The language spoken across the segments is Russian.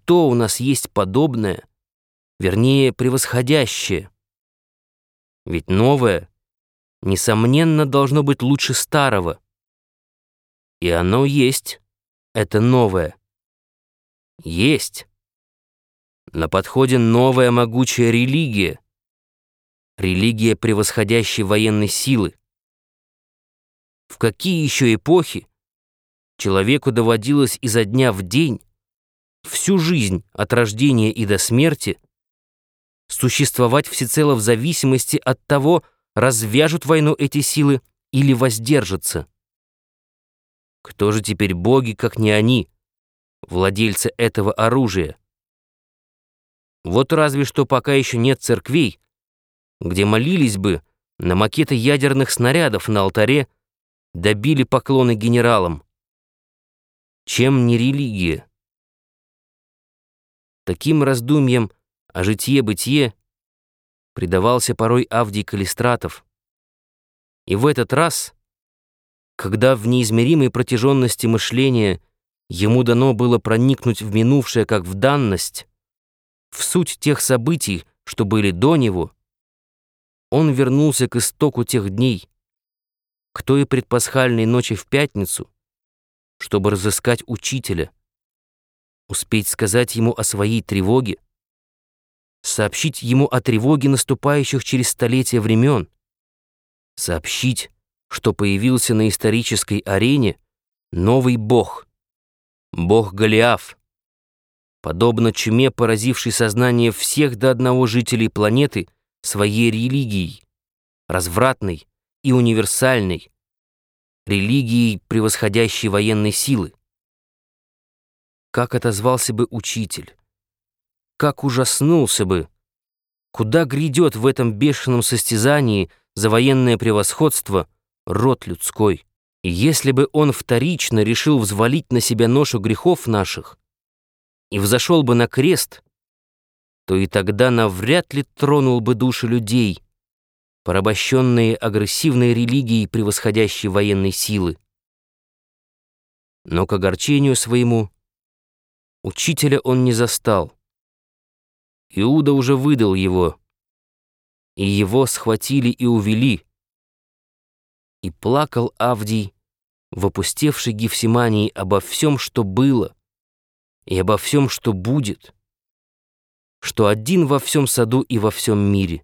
что у нас есть подобное, вернее, превосходящее? Ведь новое, несомненно, должно быть лучше старого. И оно есть, это новое. Есть. На подходе новая могучая религия. Религия превосходящей военной силы. В какие еще эпохи человеку доводилось изо дня в день, всю жизнь от рождения и до смерти, существовать всецело в зависимости от того, развяжут войну эти силы или воздержатся? Кто же теперь боги, как не они, владельцы этого оружия? Вот разве что пока еще нет церквей, где молились бы на макеты ядерных снарядов на алтаре, добили поклоны генералам. Чем не религия? Таким раздумьям о житье-бытие предавался порой Авдий Калистратов. И в этот раз, когда в неизмеримой протяженности мышления ему дано было проникнуть в минувшее как в данность, в суть тех событий, что были до него, он вернулся к истоку тех дней, к той предпасхальной ночи в пятницу, чтобы разыскать учителя, успеть сказать ему о своей тревоге, сообщить ему о тревоге наступающих через столетия времен, сообщить, что появился на исторической арене новый бог, бог Голиаф, подобно чуме, поразившей сознание всех до одного жителей планеты своей религией, развратной и универсальной, религией превосходящей военной силы. Как отозвался бы учитель, как ужаснулся бы, куда грядет в этом бешеном состязании за военное превосходство род людской. И если бы он вторично решил взвалить на себя ношу грехов наших и взошел бы на крест, то и тогда навряд ли тронул бы души людей, порабощенные агрессивной религией превосходящей военной силы. Но к огорчению своему учителя он не застал. Иуда уже выдал его, и его схватили и увели. И плакал Авдий в опустевшей Гефсимании обо всем, что было, и обо всем, что будет, что один во всем саду и во всем мире.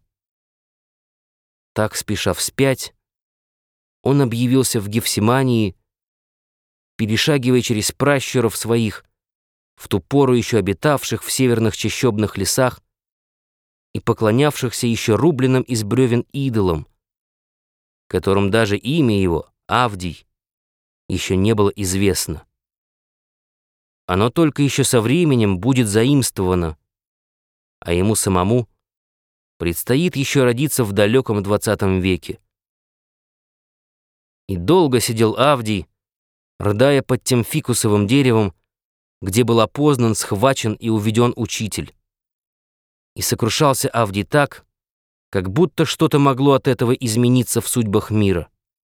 Так, спеша вспять, он объявился в Гефсимании, перешагивая через пращуров своих, в ту пору еще обитавших в северных чащобных лесах и поклонявшихся еще рубленным из бревен идолам, которым даже имя его, Авдий, еще не было известно. Оно только еще со временем будет заимствовано, а ему самому предстоит еще родиться в далеком 20 веке. И долго сидел Авдий, рыдая под тем фикусовым деревом, где был опознан, схвачен и уведен учитель. И сокрушался Авдий так, как будто что-то могло от этого измениться в судьбах мира.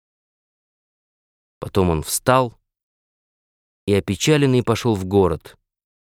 Потом он встал и, опечаленный, пошел в город.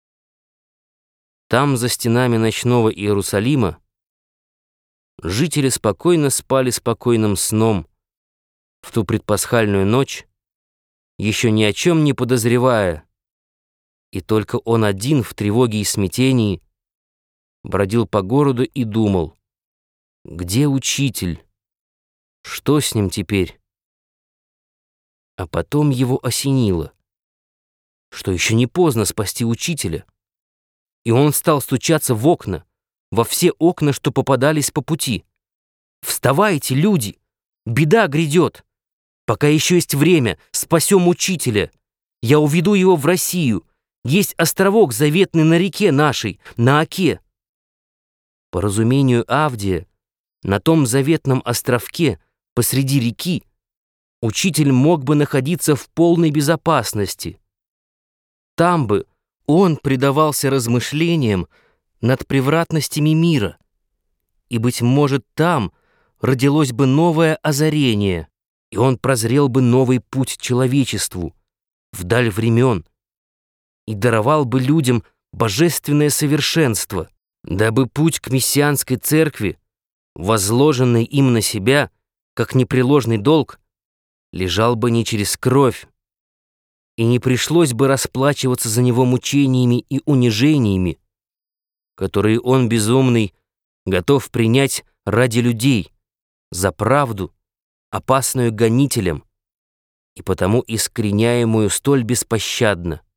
Там, за стенами ночного Иерусалима, жители спокойно спали спокойным сном в ту предпасхальную ночь, еще ни о чем не подозревая, и только он один в тревоге и смятении бродил по городу и думал: где учитель? Что с ним теперь? А потом его осенило, что еще не поздно спасти учителя, и он стал стучаться в окна, во все окна, что попадались по пути. «Вставайте, люди! Беда грядет! Пока еще есть время, спасем учителя! Я уведу его в Россию! Есть островок заветный на реке нашей, на Оке!» По разумению Авдия, на том заветном островке посреди реки учитель мог бы находиться в полной безопасности. Там бы он предавался размышлениям над превратностями мира, и, быть может, там родилось бы новое озарение, и он прозрел бы новый путь человечеству, вдаль времен, и даровал бы людям божественное совершенство, дабы путь к мессианской церкви, возложенный им на себя, как непреложный долг, лежал бы не через кровь, и не пришлось бы расплачиваться за него мучениями и унижениями, которые он, безумный, готов принять ради людей, за правду, опасную гонителям, и потому искореняемую столь беспощадно.